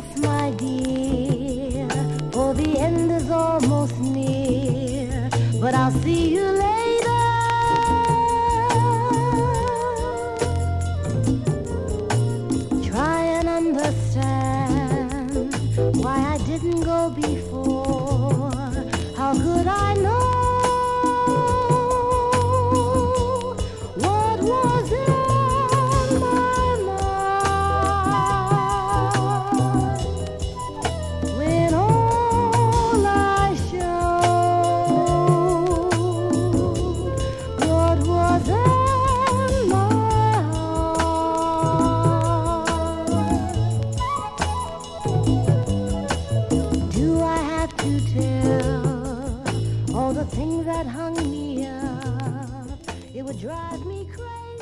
breath, my dear, for the end is almost near, but I'll see you later. Try and understand why I didn't go before. How could I know what was in my mind when all I showed what was in my heart? Do I have to tell all the things that hung me up? It would drive me crazy.